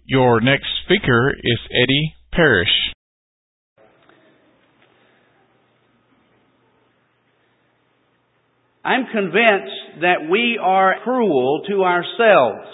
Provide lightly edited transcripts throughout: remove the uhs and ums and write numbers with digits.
Your next speaker is Eddie Parrish. I'm convinced that we are cruel to ourselves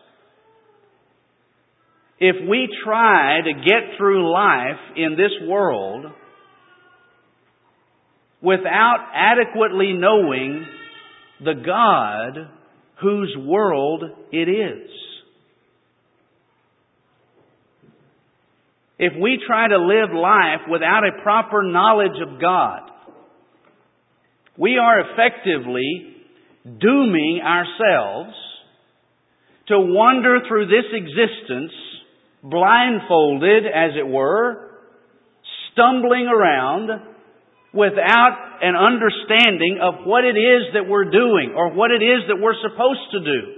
if we try to get through life in this world without adequately knowing the God whose world it is. If we try to live life without a proper knowledge of God, we are effectively dooming ourselves to wander through this existence blindfolded, as it were, stumbling around without an understanding of what it is that we're doing or what it is that we're supposed to do.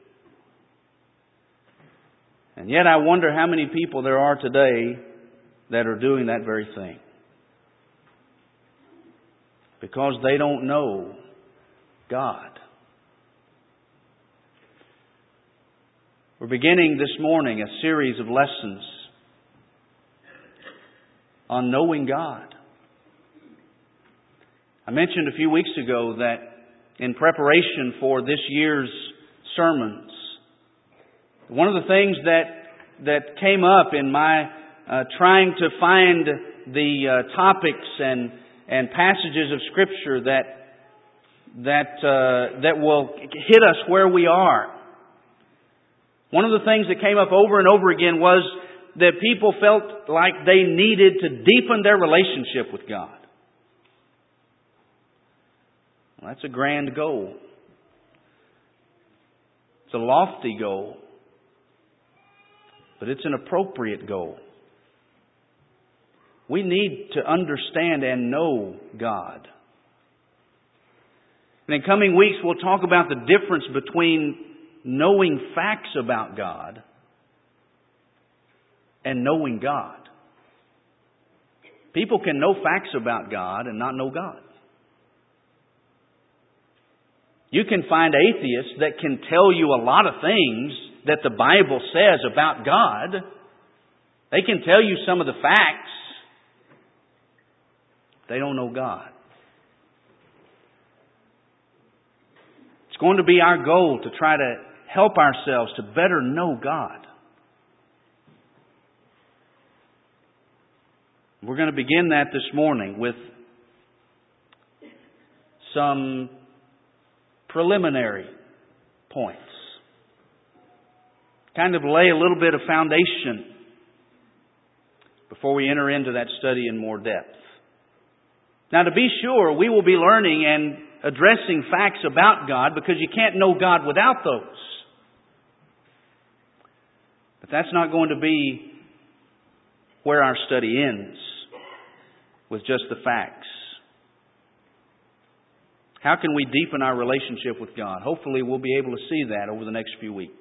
And yet I wonder how many people there are today that are doing that very thing. Because they don't know God. We're beginning this morning a series of lessons on knowing God. I mentioned a few weeks ago that in preparation for this year's sermons, one of the things that came up in my trying to find the topics and passages of Scripture that will hit us where we are. One of the things that came up over and over again was that people felt like they needed to deepen their relationship with God. Well, that's a grand goal. It's a lofty goal. But it's an appropriate goal. We need to understand and know God. And in coming weeks, we'll talk about the difference between knowing facts about God and knowing God. People can know facts about God and not know God. You can find atheists that can tell you a lot of things that the Bible says about God. They can tell you some of the facts. They don't know God. It's going to be our goal to try to help ourselves to better know God. We're going to begin that this morning with some preliminary points. Kind of lay a little bit of foundation before we enter into that study in more depth. Now, to be sure, we will be learning and addressing facts about God because you can't know God without those. But that's not going to be where our study ends, with just the facts. How can we deepen our relationship with God? Hopefully we'll be able to see that over the next few weeks.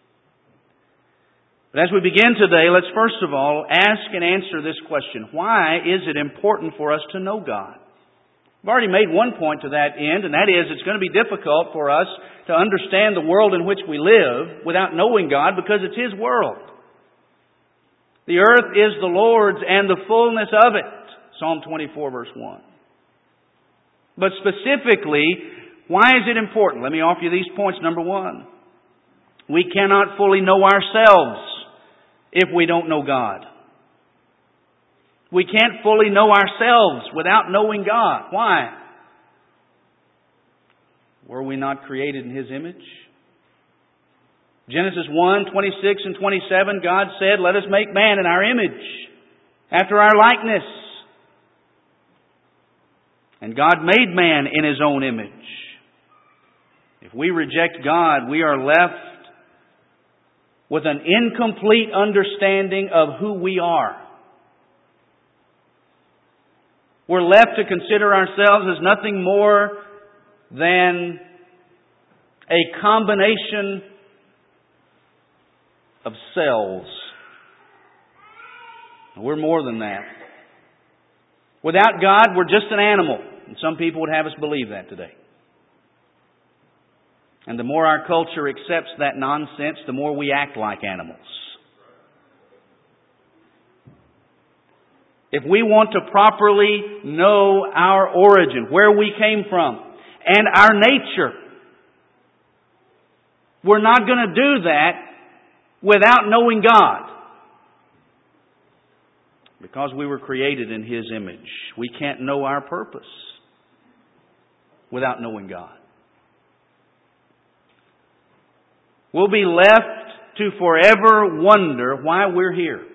But as we begin today, let's first of all ask and answer this question. Why is it important for us to know God? I've already made one point to that end, and that is it's going to be difficult for us to understand the world in which we live without knowing God because it's His world. The earth is the Lord's and the fullness of it. Psalm 24 verse 1. But specifically, why is it important? Let me offer you these points. Number one, we cannot fully know ourselves if we don't know God. We can't fully know ourselves without knowing God. Why? Were we not created in His image? Genesis 1, 26 and 27, God said, "Let us make man in our image, after our likeness." And God made man in His own image. If we reject God, we are left with an incomplete understanding of who we are. We're left to consider ourselves as nothing more than a combination of cells. We're more than that. Without God, we're just an animal. And some people would have us believe that today. And the more our culture accepts that nonsense, the more we act like animals. if we want to properly know our origin, where we came from, and our nature, we're not going to do that without knowing God. Because we were created in His image, we can't know our purpose without knowing God. We'll be left to forever wonder why we're here.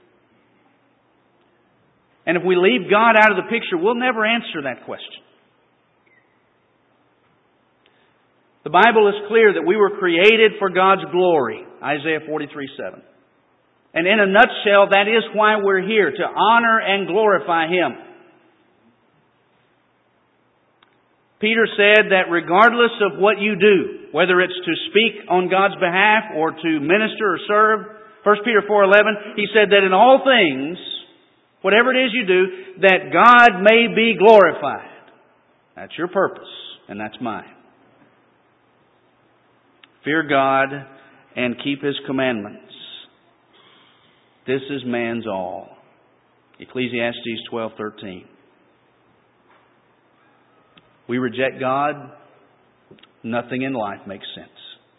And if we leave God out of the picture, we'll never answer that question. The Bible is clear that we were created for God's glory. Isaiah 43:7. And in a nutshell, that is why we're here, to honor and glorify Him. Peter said that regardless of what you do, whether it's to speak on God's behalf or to minister or serve, 1 Peter 4:11, he said that in all things, whatever it is you do, that God may be glorified. That's your purpose, and that's mine. Fear God and keep His commandments. This is man's all. Ecclesiastes 12:13. We reject God, nothing in life makes sense.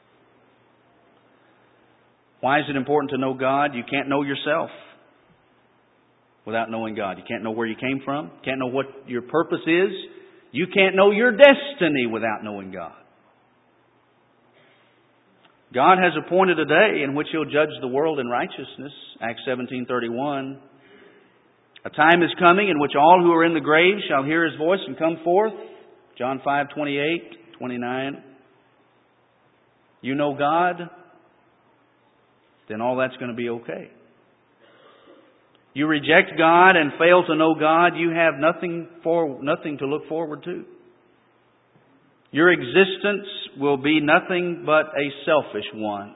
Why is it important to know God? You can't know yourself without knowing God. You can't know where you came from. You can't know what your purpose is. You can't know your destiny without knowing God. God has appointed a day in which He'll judge the world in righteousness. Acts 17:31. A time is coming in which all who are in the grave shall hear His voice and come forth. John 5:28, 29. You know God, then all that's going to be okay. You reject God and fail to know God, you have nothing to look forward to. Your existence will be nothing but a selfish one.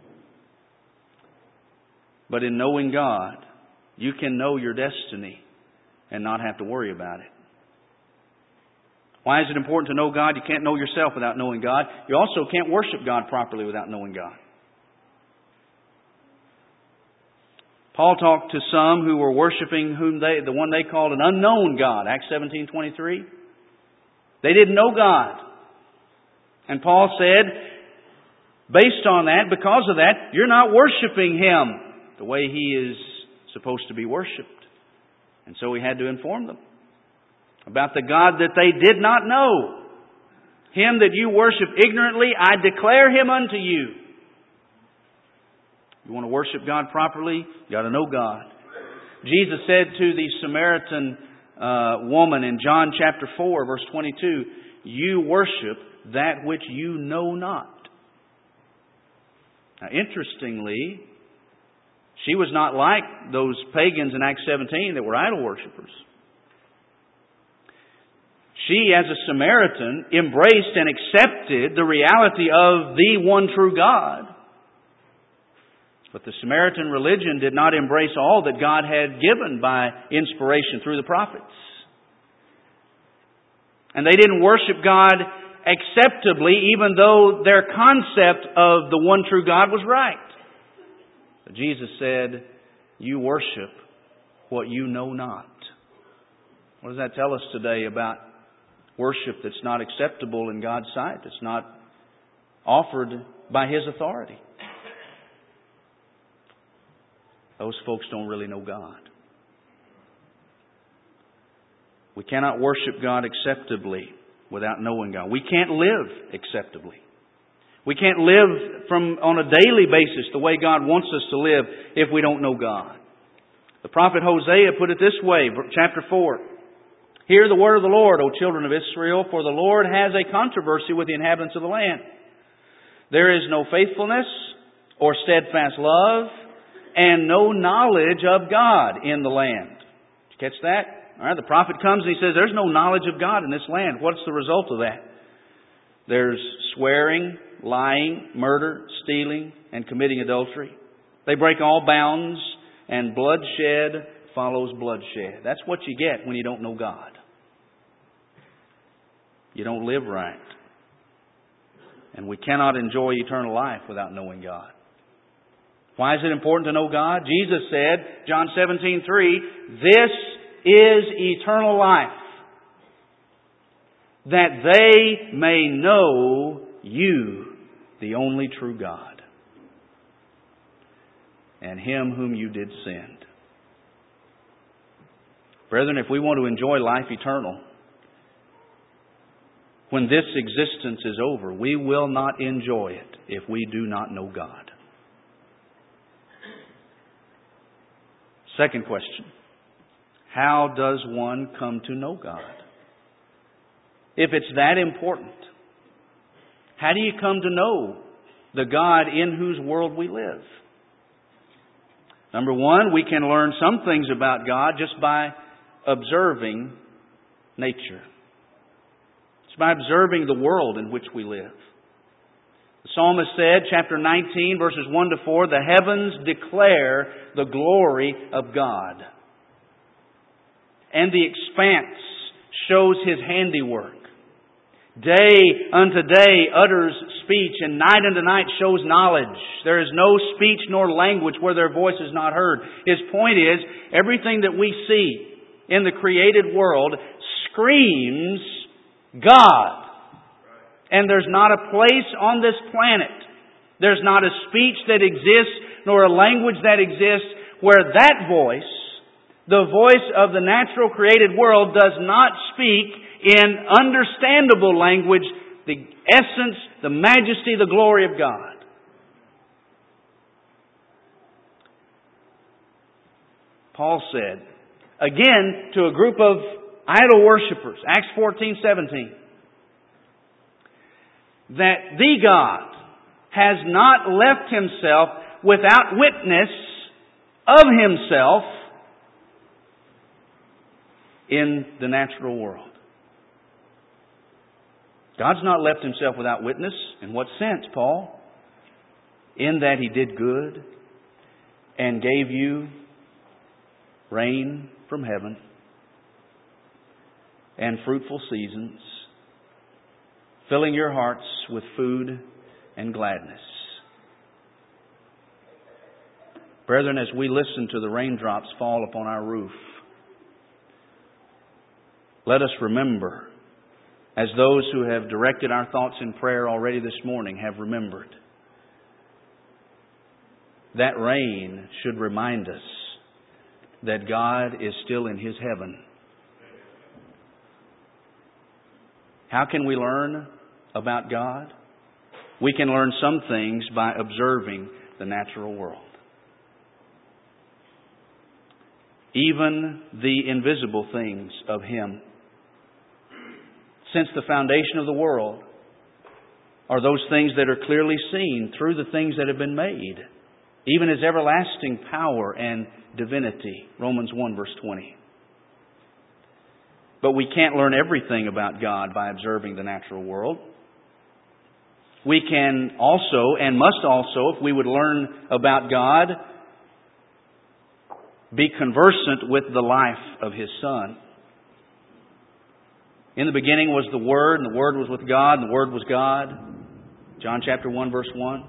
But in knowing God, you can know your destiny and not have to worry about it. Why is it important to know God? You can't know yourself without knowing God. You also can't worship God properly without knowing God. Paul talked to some who were worshiping the one they called an unknown God. Acts 17:23. They didn't know God. And Paul said, based on that, because of that, you're not worshiping Him the way He is supposed to be worshipped. And so he had to inform them about the God that they did not know. Him that you worship ignorantly, I declare Him unto you. You want to worship God properly? You got to know God. Jesus said to the Samaritan woman in John chapter 4, verse 22, you worship that which you know not. Now, interestingly, she was not like those pagans in Acts 17 that were idol worshippers. She, as a Samaritan, embraced and accepted the reality of the one true God. But the Samaritan religion did not embrace all that God had given by inspiration through the prophets. And they didn't worship God acceptably, even though their concept of the one true God was right. But Jesus said, you worship what you know not. What does that tell us today about worship that's not acceptable in God's sight, that's not offered by His authority? Those folks don't really know God. We cannot worship God acceptably without knowing God. We can't live acceptably. We can't live on a daily basis the way God wants us to live if we don't know God. The prophet Hosea put it this way, chapter 4. Hear the word of the Lord, O children of Israel, for the Lord has a controversy with the inhabitants of the land. There is no faithfulness or steadfast love and no knowledge of God in the land. Did you catch that? All right, the prophet comes and he says, there's no knowledge of God in this land. What's the result of that? There's swearing, lying, murder, stealing, and committing adultery. They break all bounds, and bloodshed follows bloodshed. That's what you get when you don't know God. You don't live right. And we cannot enjoy eternal life without knowing God. Why is it important to know God? Jesus said, John 17:3, this is eternal life, that they may know You, the only true God, and Him whom You did send. Brethren, if we want to enjoy life eternal, when this existence is over, we will not enjoy it if we do not know God. Second question: how does one come to know God? If it's that important, how do you come to know the God in whose world we live? Number one, we can learn some things about God just by observing nature. It's by observing the world in which we live. The psalmist said, chapter 19, verses 1 to 4, "The heavens declare the glory of God, and the expanse shows His handiwork. Day unto day utters speech, and night unto night shows knowledge. There is no speech nor language where their voice is not heard." His point is, everything that we see in the created world screams God. And there's not a place on this planet, there's not a speech that exists, nor a language that exists, where that voice, the voice of the natural created world, does not speak in understandable language the essence, the majesty, the glory of God. Paul said, again to a group of idol worshippers, Acts 14:17, that the God has not left Himself without witness of Himself in the natural world. God's not left Himself without witness. In what sense, Paul? In that He did good and gave you rain from heaven and fruitful seasons, filling your hearts with food and gladness. Brethren, as we listen to the raindrops fall upon our roof, let us remember, as those who have directed our thoughts in prayer already this morning have remembered, that rain should remind us that God is still in His heaven. How can we learn about God? We can learn some things by observing the natural world. Even the invisible things of Him, since the foundation of the world, are those things that are clearly seen through the things that have been made, even His everlasting power and divinity. Romans 1 verse 20. But we can't learn everything about God by observing the natural world. We can also, and must also, if we would learn about God, be conversant with the life of His Son. In the beginning was the Word, and the Word was with God, and the Word was God. John chapter 1 verse 1.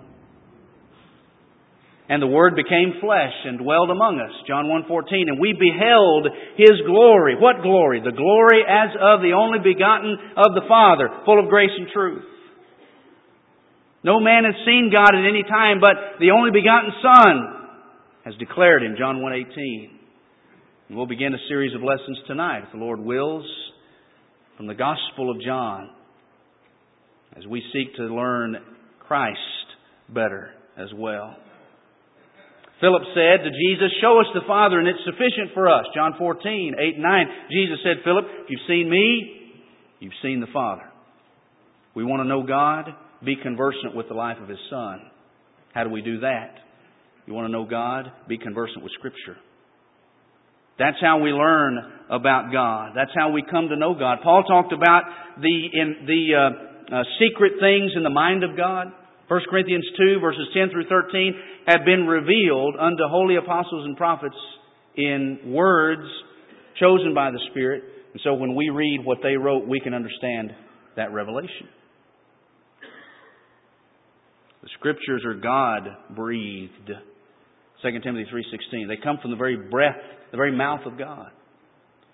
And the Word became flesh and dwelled among us. John 1:14. And we beheld His glory. What glory? The glory as of the only begotten of the Father, full of grace and truth. No man has seen God at any time, but the only begotten Son has declared Him. John 1:18. And we'll begin a series of lessons tonight, if the Lord wills, from the Gospel of John, as we seek to learn Christ better as well. Philip said to Jesus, "Show us the Father, and it's sufficient for us." John 14:8 and 9. Jesus said, "Philip, if you've seen me, you've seen the Father." We want to know God? Be conversant with the life of His Son. How do we do that? You want to know God? Be conversant with Scripture. That's how we learn about God. That's how we come to know God. Paul talked about the secret things in the mind of God. 1 Corinthians 2 verses 10 through 13 have been revealed unto holy apostles and prophets in words chosen by the Spirit. And so when we read what they wrote, we can understand that revelation. The Scriptures are God-breathed. 2 Timothy 3:16. They come from the very breath, the very mouth of God.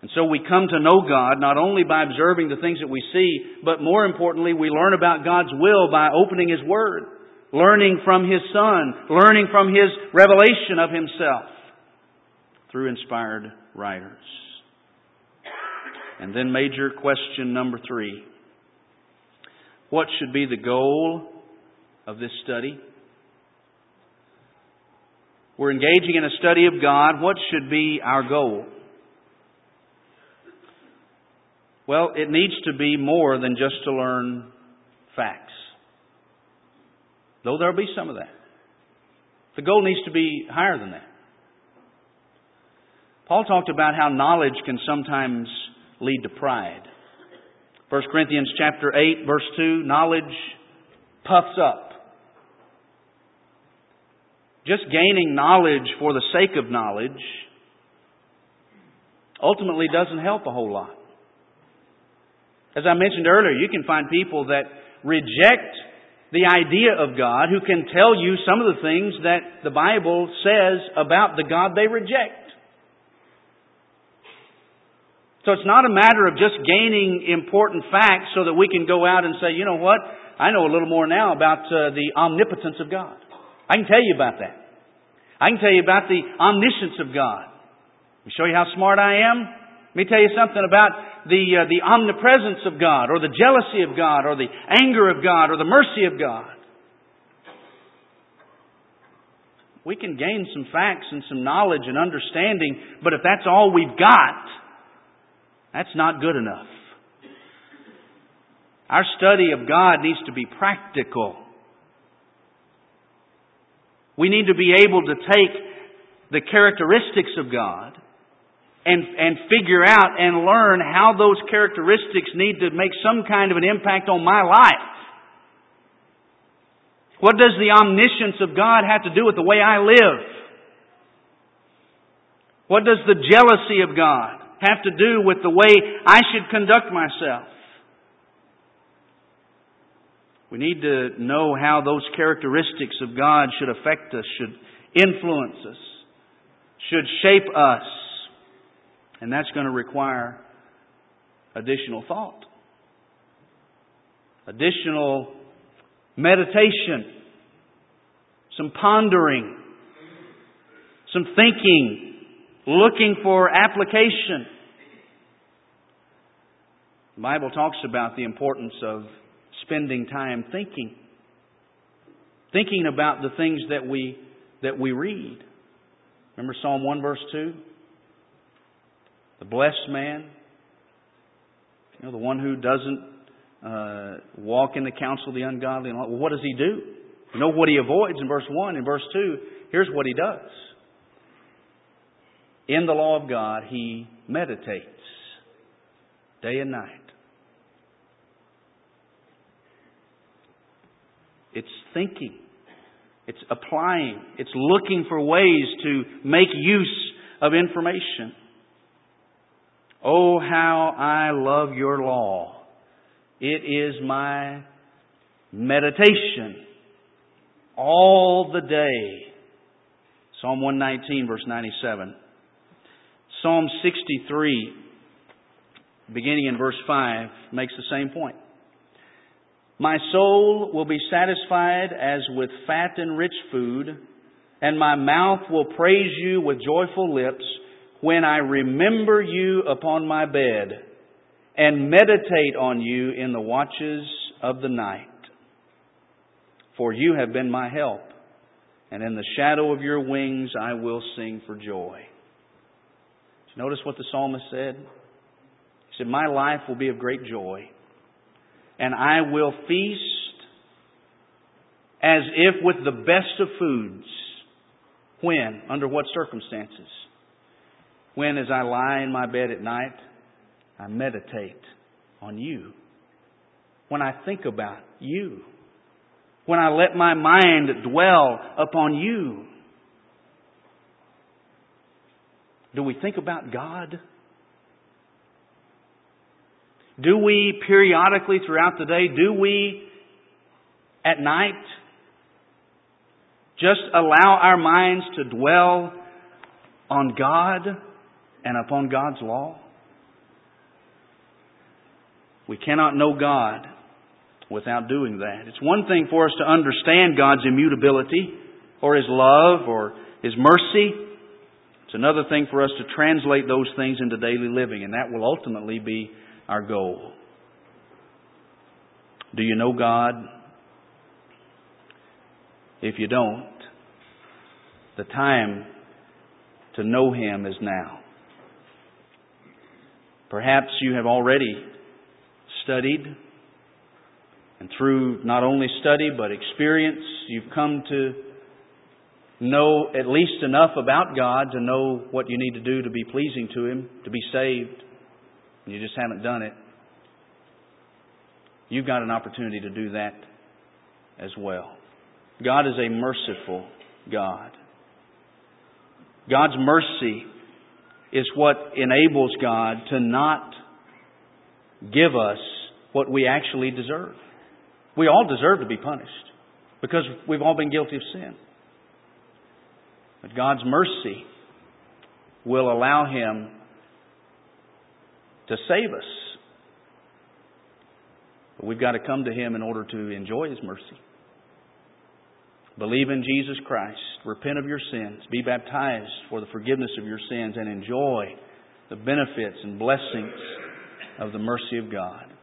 And so we come to know God not only by observing the things that we see, but more importantly, we learn about God's will by opening His Word, learning from His Son, learning from His revelation of Himself through inspired writers. And then major question number 3. What should be the goal of this study? We're engaging in a study of God. What should be our goal? Well, it needs to be more than just to learn facts. Though there'll be some of that. The goal needs to be higher than that. Paul talked about how knowledge can sometimes lead to pride. 1 Corinthians chapter 8, verse 2, knowledge puffs up. Just gaining knowledge for the sake of knowledge ultimately doesn't help a whole lot. As I mentioned earlier, you can find people that reject the idea of God who can tell you some of the things that the Bible says about the God they reject. So it's not a matter of just gaining important facts so that we can go out and say, you know what, I know a little more now about the omnipotence of God. I can tell you about that. I can tell you about the omniscience of God. Let me show you how smart I am. Let me tell you something about the omnipresence of God, or the jealousy of God, or the anger of God, or the mercy of God. We can gain some facts and some knowledge and understanding, but if that's all we've got, that's not good enough. Our study of God needs to be practical. We need to be able to take the characteristics of God and figure out and learn how those characteristics need to make some kind of an impact on my life. What does the omniscience of God have to do with the way I live? What does the jealousy of God have to do with the way I should conduct myself? We need to know how those characteristics of God should affect us, should influence us, should shape us. And that's going to require additional thought, additional meditation, some pondering, some thinking, looking for application. The Bible talks about the importance of spending time thinking about the things that we read. Remember Psalm 1 verse 2? The blessed man, the one who doesn't walk in the counsel of the ungodly. Well, what does he do? You know what he avoids in verse 1. In verse 2, here's what he does. In the law of God, he meditates day and night. It's thinking. It's applying. It's looking for ways to make use of information. Oh, how I love your law. It is my meditation all the day. Psalm 119, verse 97. Psalm 63, beginning in verse 5, makes the same point. My soul will be satisfied as with fat and rich food, and my mouth will praise you with joyful lips when I remember you upon my bed and meditate on you in the watches of the night. For you have been my help, and in the shadow of your wings I will sing for joy. Notice what the psalmist said. He said, my life will be of great joy, and I will feast as if with the best of foods. When? Under what circumstances? When, as I lie in my bed at night, I meditate on you. When I think about you. When I let my mind dwell upon you. Do we think about God? Do we periodically throughout the day, do we at night just allow our minds to dwell on God and upon God's law? We cannot know God without doing that. It's one thing for us to understand God's immutability or His love or His mercy. It's another thing for us to translate those things into daily living, and that will ultimately be our goal. Do you know God? If you don't, the time to know Him is now. Perhaps you have already studied, and through not only study but experience, you've come to know at least enough about God to know what you need to do to be pleasing to Him, to be saved. You just haven't done it. You've got an opportunity to do that as well. God is a merciful God. God's mercy is what enables God to not give us what we actually deserve. We all deserve to be punished because we've all been guilty of sin. But God's mercy will allow Him to save us. But we've got to come to Him in order to enjoy His mercy. Believe in Jesus Christ. Repent of your sins. Be baptized for the forgiveness of your sins and enjoy the benefits and blessings of the mercy of God.